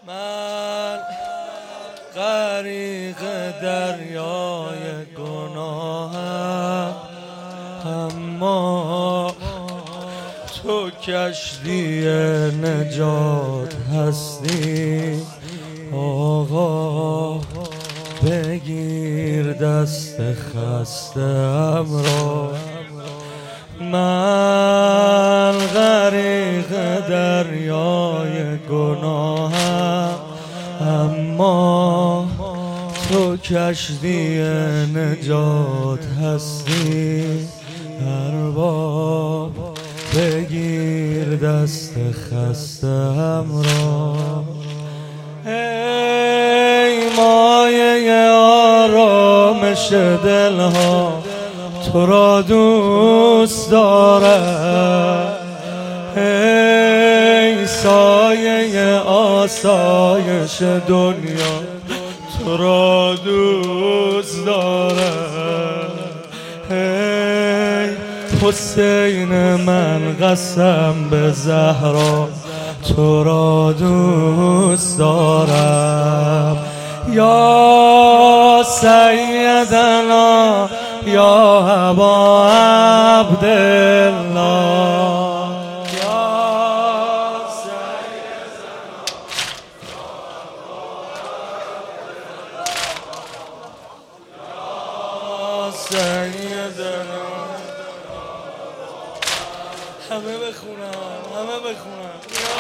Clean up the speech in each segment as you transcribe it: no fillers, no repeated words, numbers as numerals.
من غریق دریای گناهم، اما تو کشتی نجات هستی. آقا بگیر دست خسته‌ام را، من غریق دریای گناهم، اما تو کشتی نجات هستی. ارباب بگیر دست خسته‌ام را. ای مایه آرامش دلها، تو را دوست دارم. ای سایه آسایش دنیا، تو را دوست دارم. ای حسین من قسم به زهرا، تو را دوست دارم. یا سیدنا یا ابا عبدالله، یا سیدنا یا سیدنا. همه بخونم، همه بخونم.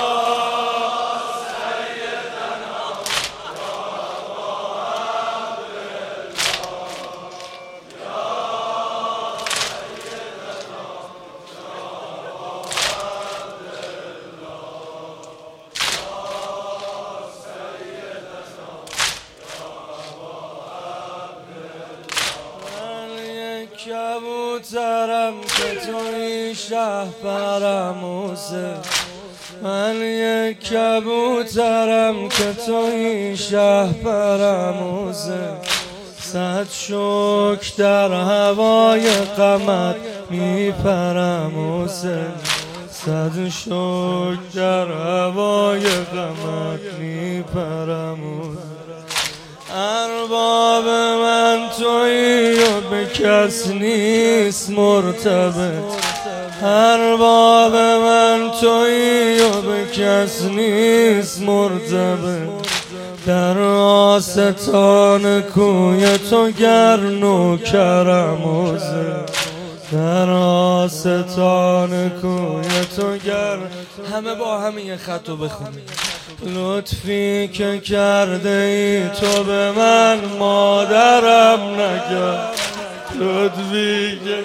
کبوترم که توی شهپرموزه، من یک کبوترم که توی شهپرموزه. صد شکر در هوای غمت میپرموزه، صد شکر در هوای غمت میپرموزه. ارباب من تویی و به کس نیست مرتبط، ارباب من تویی و به کس نیست مرتبط. در آستان کوی تو گر نوکرموزه، در آستان کوی تو گر. همه با همین خطو بخونیم. لطفی که کرده ای تو به من مادرم نکرد، لطفی که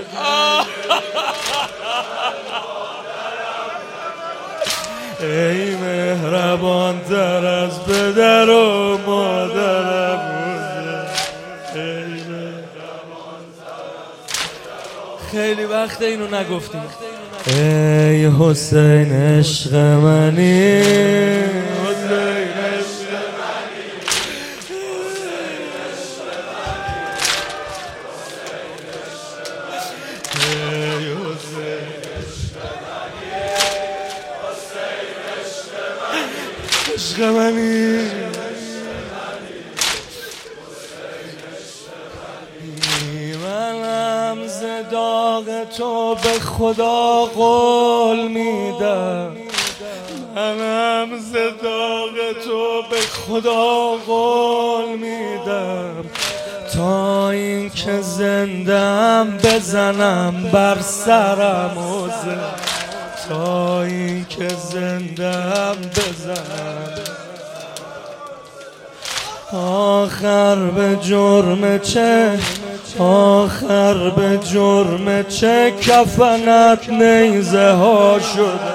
ای مهربان تر از پدر و مادرم بوده. خیلی وقت اینو نگفتیم. ای حسین عشق منی، حسین عشق منی، حسین عشق منی، ای حسین عشق منی، حسین عشق منی، عشق منی. منم ز داغ تو به خدا قول میدم، منم ز داغ تو به خدا قول میدم. تا این که زندم بزنم بر سرم عوضه، تا این که زندم بزنم. آخر به جرم چه، آخر به جرم چه کفنت نیزه ها شده،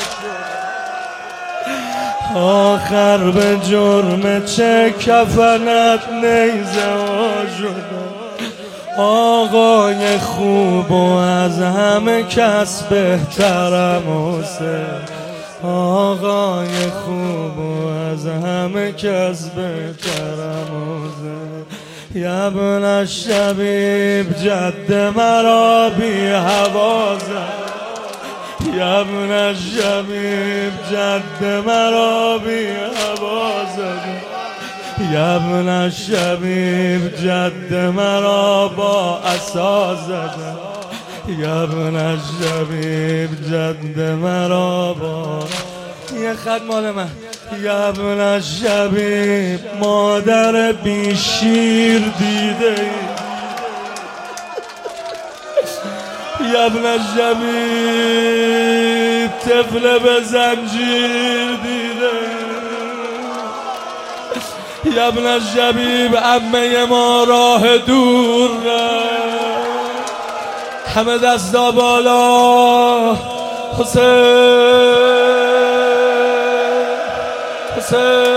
آخر به جرم چه کفنت نیزه ها شده. آقای خوب و از همه کس بهترم حسین، آقای خوب و از همه کس بهترم حسین. ابن الشبیب جد مرا بی حوازه، ابن الشبیب جد مرا بی حوازه. یا ابن الشبیب جد مرا با عصا زدن، یا ابن الشبیب جد مرا با یه خط مال من. یا ابن الشبیب مادر بی شیر دیده ای، یا ابن الشبیب طفل به زنجیر دیده ای، یا ابن الشبیب عمه ما راه دور رفت. همه دستا بالا، حسین حسین